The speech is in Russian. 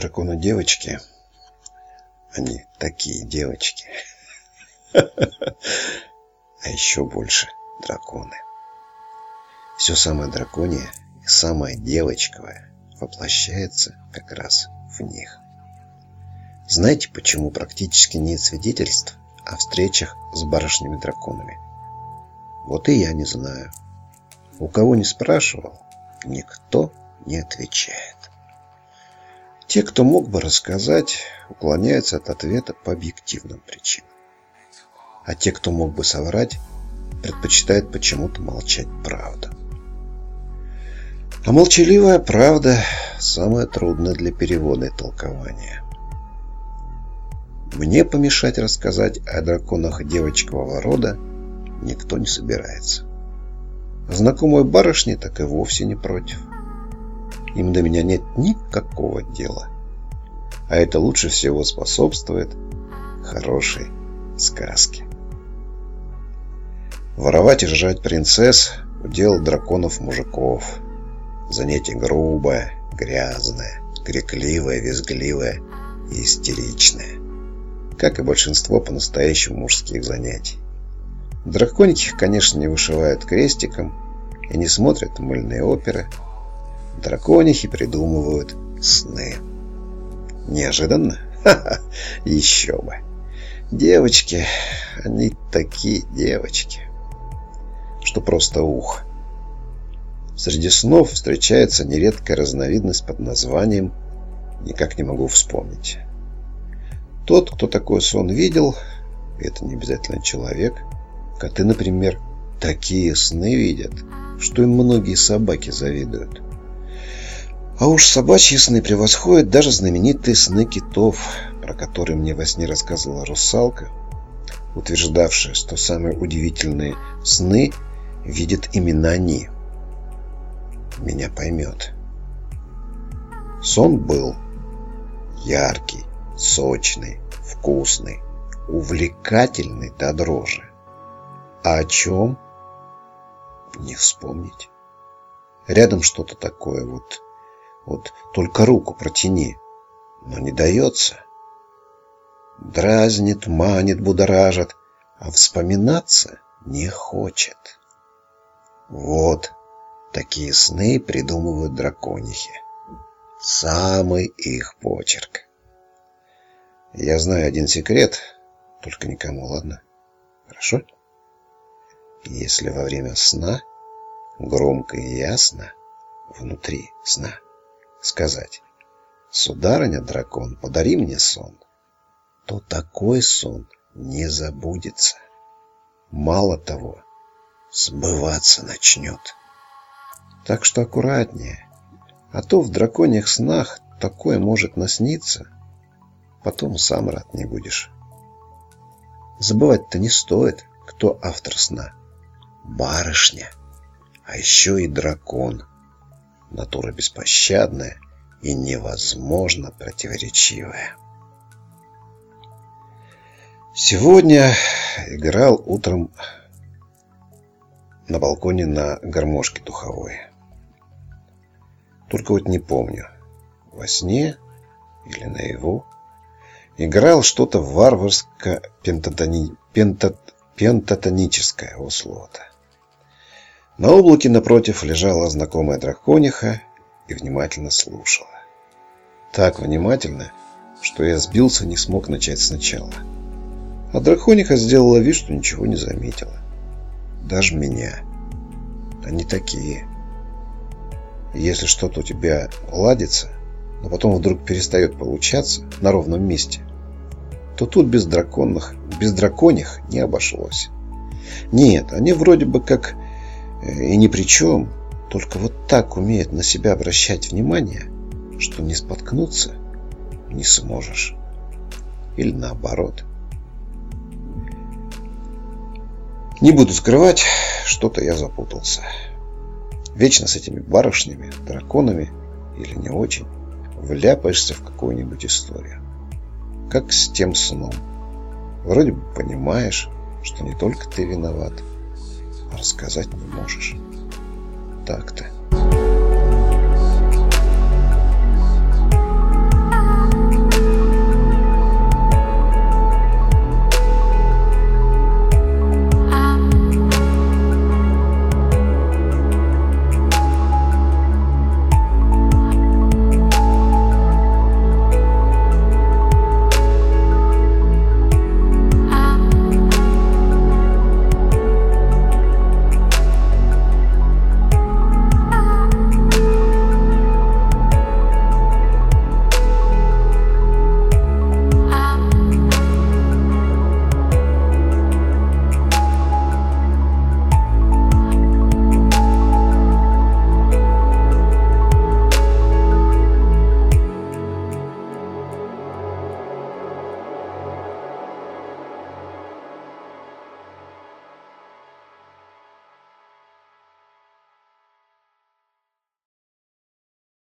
драконы девочки, они такие девочки. А еще больше драконы. Все самое драконье и самое девочковое воплощается как раз в них. Знаете, почему практически нет свидетельств о встречах с барышнями-драконами? Вот и я не знаю. У кого не спрашивал, никто не отвечает. Те, кто мог бы рассказать, уклоняются от ответа по объективным причинам. А те, кто мог бы соврать, предпочитают почему-то молчать правду. А молчаливая правда самая трудная для перевода и толкования. Мне помешать рассказать о драконах девочкового рода никто не собирается. Знакомые барышни так и вовсе не против. Им до меня нет никакого дела. А это лучше всего способствует хорошей сказке. Воровать и жрать принцесс – удел драконов-мужиков. Занятие грубое, грязное, крикливое, визгливое и истеричное. Как и большинство по-настоящему мужских занятий. Драконики их, конечно, не вышивают крестиком и не смотрят мыльные оперы. Драконихи придумывают сны. Неожиданно? Ха-ха, еще бы. Девочки, они такие девочки, что просто ух. Среди снов встречается нередкая разновидность под названием «никак не могу вспомнить». Тот, кто такой сон видел, это не обязательно человек. Коты, например, такие сны видят, что им многие собаки завидуют. А уж собачьи сны превосходят даже знаменитые сны китов, про которые мне во сне рассказывала русалка, утверждавшая, что самые удивительные сны видят именно они. Меня поймет. Сон был яркий, сочный, вкусный, увлекательный до дрожи. А о чем? Не вспомнить. Рядом что-то такое, вот только руку протяни, но не дается. Дразнит, манит, будоражит, а вспоминаться не хочет. Вот такие сны придумывают драконихи. Самый их почерк. Я знаю один секрет, только никому, ладно? Хорошо? Если во время сна громко и ясно внутри сна сказать: «Сударыня-дракон, подари мне сон», то такой сон не забудется. Мало того, сбываться начнет. Так что аккуратнее, а то в драконьих снах такое может насниться, потом сам рад не будешь. Забывать-то не стоит, кто автор сна. Барышня, а еще и дракон. Натура беспощадная и невозможно противоречивая. Сегодня играл утром на балконе на гармошке духовой. Только вот не помню, во сне или наяву. Играл что-то варварско-пентатоническое у слота. На облаке напротив лежала знакомая дракониха и внимательно слушала. Так внимательно, что я сбился, не смог начать сначала. А дракониха сделала вид, что ничего не заметила. Даже меня. Они такие. Если что-то у тебя ладится, но потом вдруг перестает получаться на ровном месте, то тут без драконих не обошлось. Нет, они вроде бы как и ни при чем, только вот так умеют на себя обращать внимание, что не споткнуться не сможешь. Или наоборот. Не буду скрывать, что-то я запутался. Вечно с этими барышнями, драконами или не очень вляпаешься в какую-нибудь историю. Как с тем сном. Вроде бы понимаешь, что не только ты виноват, а рассказать не можешь. Так-то.